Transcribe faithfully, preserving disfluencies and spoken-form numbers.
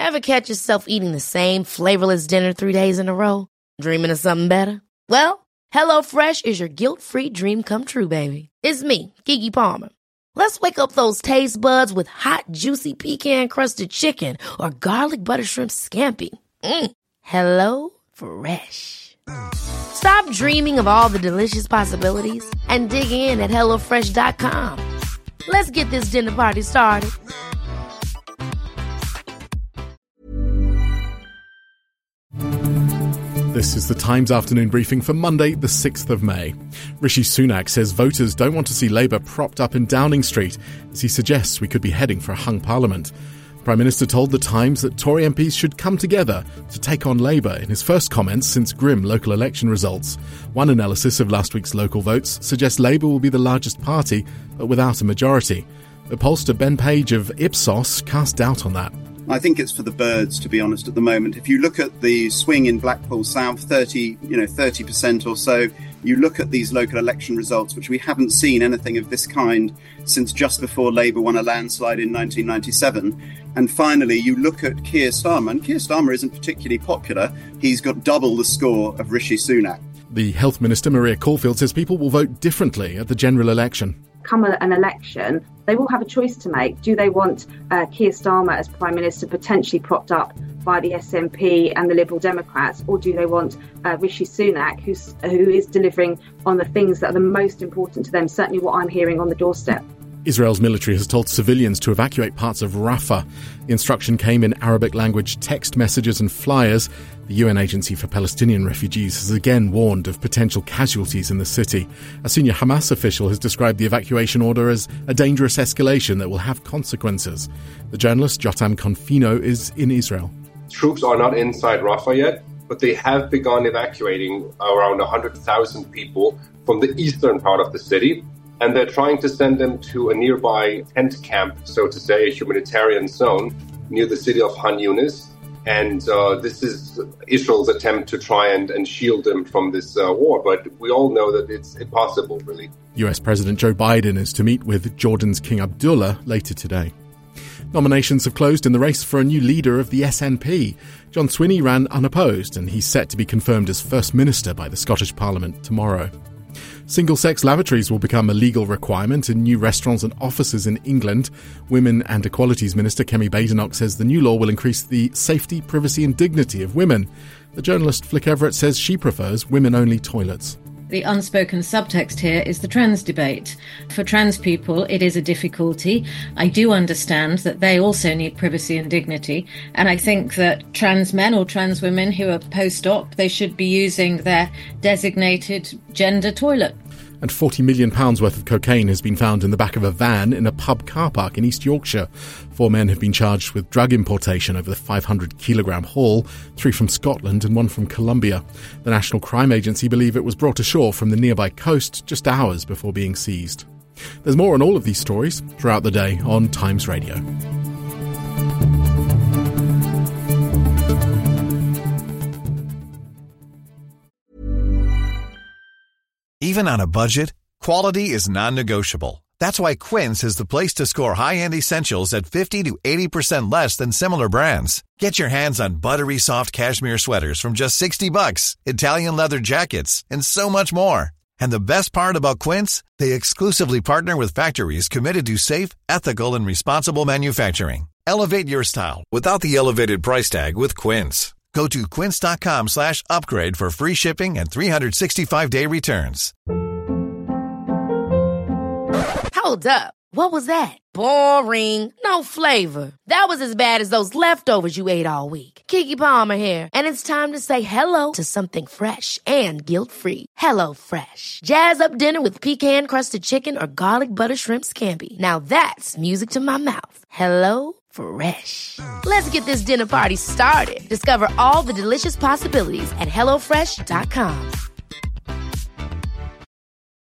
Ever catch yourself eating the same flavorless dinner three days in a row? Dreaming of something better? Well, HelloFresh is your guilt-free dream come true, baby. It's me, Keke Palmer. Let's wake up those taste buds with hot, juicy pecan-crusted chicken or garlic butter shrimp scampi. Mm. Hello Fresh. Stop dreaming of all the delicious possibilities and dig in at hello fresh dot com. Let's get this dinner party started. This is the Times afternoon briefing for Monday, the sixth of May. Rishi Sunak says voters don't want to see Labour propped up in Downing Street, as he suggests we could be heading for a hung parliament. The Prime Minister told The Times that Tory M Ps should come together to take on Labour in his first comments since grim local election results. One analysis of last week's local votes suggests Labour will be the largest party, but without a majority. But pollster Ben Page of Ipsos cast doubt on that. I think it's for the birds, to be honest, at the moment. If you look at the swing in Blackpool South, thirty, you know, thirty percent or so, you look at these local election results, which we haven't seen anything of this kind since just before Labour won a landslide in nineteen ninety-seven. And finally, you look at Keir Starmer, and Keir Starmer isn't particularly popular. He's got double the score of Rishi Sunak. The Health Minister, Maria Caulfield, says people will vote differently at the general election. Come an election, they will have a choice to make. Do they want uh, Keir Starmer as Prime Minister potentially propped up by the S N P and the Liberal Democrats, or do they want uh, Rishi Sunak, who's, who is delivering on the things that are the most important to them, certainly what I'm hearing on the doorstep? Israel's military has told civilians to evacuate parts of Rafah. The instruction came in Arabic language text messages and flyers. The U N Agency for Palestinian Refugees has again warned of potential casualties in the city. A senior Hamas official has described the evacuation order as a dangerous escalation that will have consequences. The journalist Jotam Confino is in Israel. Troops are not inside Rafah yet, but they have begun evacuating around one hundred thousand people from the eastern part of the city. And they're trying to send them to a nearby tent camp, so to say, a humanitarian zone near the city of Han Yunis. And uh, this is Israel's attempt to try and, and shield them from this uh, war. But we all know that it's impossible, really. U S President Joe Biden is to meet with Jordan's King Abdullah later today. Nominations have closed in the race for a new leader of the S N P. John Swinney ran unopposed, and he's set to be confirmed as First Minister by the Scottish Parliament tomorrow. Single-sex lavatories will become a legal requirement in new restaurants and offices in England. Women and Equalities Minister Kemi Badenoch says the new law will increase the safety, privacy and dignity of women. The journalist Flick Everett says she prefers women-only toilets. The unspoken subtext here is the trans debate. For trans people, it is a difficulty. I do understand that they also need privacy and dignity. And I think that trans men or trans women who are post-op, they should be using their designated gender toilet. And forty million pounds worth of cocaine has been found in the back of a van in a pub car park in East Yorkshire. Four men have been charged with drug importation over the five hundred kilogram haul, three from Scotland and one from Colombia. The National Crime Agency believe it was brought ashore from the nearby coast just hours before being seized. There's more on all of these stories throughout the day on Times Radio. Even on a budget, quality is non-negotiable. That's why Quince is the place to score high-end essentials at fifty to eighty percent less than similar brands. Get your hands on buttery soft cashmere sweaters from just sixty bucks, Italian leather jackets, and so much more. And the best part about Quince, they exclusively partner with factories committed to safe, ethical, and responsible manufacturing. Elevate your style without the elevated price tag with Quince. Go to quince.com slash upgrade for free shipping and three sixty-five day returns. Hold up. What was that? Boring. No flavor. That was as bad as those leftovers you ate all week. Keke Palmer here. And it's time to say hello to something fresh and guilt-free. Hello Fresh. Jazz up dinner with pecan-crusted chicken or garlic butter shrimp scampi. Now that's music to my mouth. Hello Fresh. Let's get this dinner party started. Discover all the delicious possibilities at hello fresh dot com.